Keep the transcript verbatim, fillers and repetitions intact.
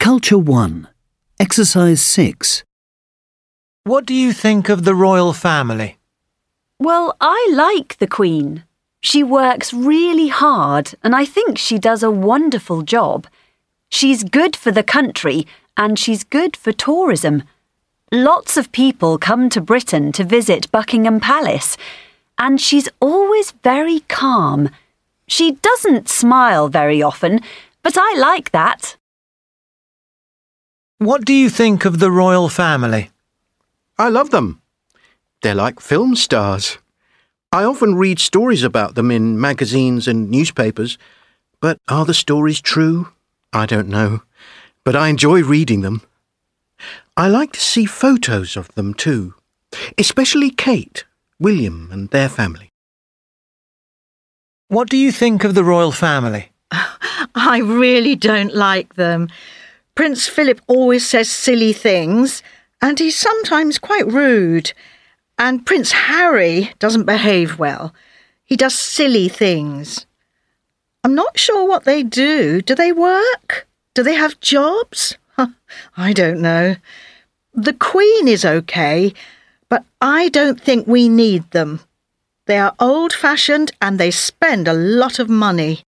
Culture one. Exercise six. What do you think of the royal family? Well, I like the Queen. She works really hard and I think she does a wonderful job. She's good for the country and she's good for tourism. Lots of people come to Britain to visit Buckingham Palace and she's always very calm. She doesn't smile very often, but I like that. What do you think of the royal family? I love them. They're like film stars. I often read stories about them in magazines and newspapers, but are the stories true? I don't know, but I enjoy reading them. I like to see photos of them too, especially Kate, William and their family. What do you think of the royal family? I really don't like them. Prince Philip always says silly things, and he's sometimes quite rude. And Prince Harry doesn't behave well. He does silly things. I'm not sure what they do. Do they work? Do they have jobs? I don't know. The Queen is okay, but I don't think we need them. They are old-fashioned and they spend a lot of money.